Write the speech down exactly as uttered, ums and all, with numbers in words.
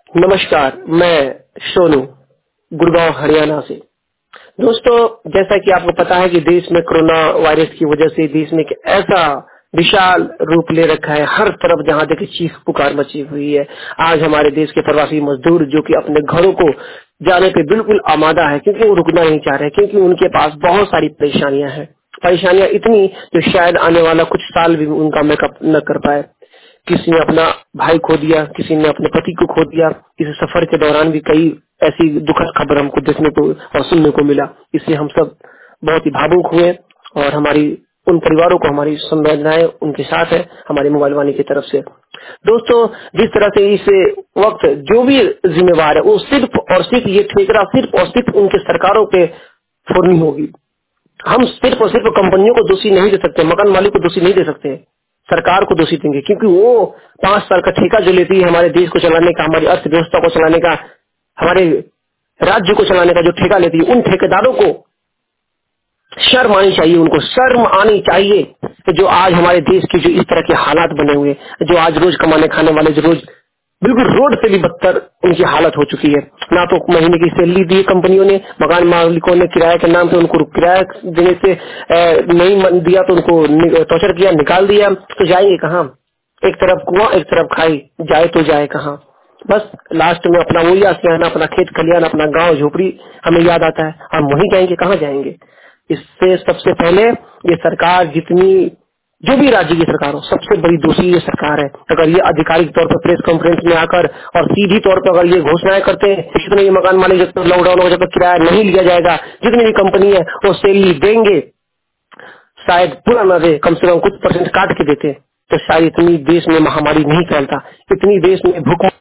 नमस्कार, मैं सोनू गुड़गांव हरियाणा से। दोस्तों, जैसा कि आपको पता है कि देश में कोरोना वायरस की वजह से देश में एक ऐसा विशाल रूप ले रखा है, हर तरफ जहां देखे चीख पुकार मची हुई है। आज हमारे देश के प्रवासी मजदूर जो कि अपने घरों को जाने पे बिल्कुल आमादा है, क्योंकि वो रुकना नहीं चाह रहे, क्योंकि उनके पास बहुत सारी परेशानियां हैं। परेशानियां इतनी जो शायद आने वाला कुछ साल भी उनका मेकअप न कर पाए। किसी ने अपना भाई खो दिया, किसी ने अपने पति को खो दिया। इस सफर के दौरान भी कई ऐसी दुखद खबर हमको देखने को और सुनने को मिला। इससे हम सब बहुत ही भावुक हुए और हमारी उन परिवारों को हमारी संवेदनाएं उनके साथ है, हमारी मोबाइल वाणी की तरफ से। दोस्तों, जिस तरह से इस वक्त जो भी जिम्मेवार है वो सिर्फ और सिर्फ ये ठेकरा सिर्फ और सिर्फ उनके सरकारों पे फोड़नी होगी। हम सिर्फ और सिर्फ कंपनियों को दोषी नहीं दे सकते, मकान मालिक को दोषी नहीं दे सकते, सरकार को दोषी देंगे, क्योंकि वो पांच साल का ठेका जो लेती है हमारे देश को चलाने का, हमारी अर्थव्यवस्था को चलाने का, हमारे राज्य को चलाने का जो ठेका लेती है, उन ठेकेदारों को शर्म आनी चाहिए, उनको शर्म आनी चाहिए कि जो आज हमारे देश की जो इस तरह के हालात बने हुए, जो आज रोज कमाने खाने वाले जो रोज बिल्कुल रोड से भी बदतर उनकी हालत हो चुकी है। ना तो महीने की सैलरी दी कंपनियों ने, मकान मालिकों ने किराए के नाम पे उनको किराया देने से अ, नहीं मन दिया तो उनको टॉर्चर किया, निकाल दिया। तो जाएंगे कहाँ? एक तरफ कुआं एक तरफ खाई, जाए तो जाए कहाँ? बस लास्ट में अपना वही आसियाना, अपना खेत खलियान, अपना गांव झोपड़ी हमें याद आता है। हम वहीं जाएंगे, कहाँ जाएंगे? इससे सबसे पहले ये सरकार, जितनी जो भी राज्य की सरकार हो, सबसे बड़ी दोषी ये सरकार है। अगर ये आधिकारिक तौर पर प्रेस कॉन्फ्रेंस में आकर और सीधी तौर पर अगर ये घोषणाएं करते हैं, जितने भी मकान मालिक जब तक लॉकडाउन होगा, जब तक किराया नहीं लिया जाएगा, जितनी भी कंपनी है वो सैलरी देंगे, शायद पूरा न दे, कम से कम कुछ परसेंट काट के देते, तो शायद इतनी देश में महामारी नहीं फैलता, इतनी देश में भूख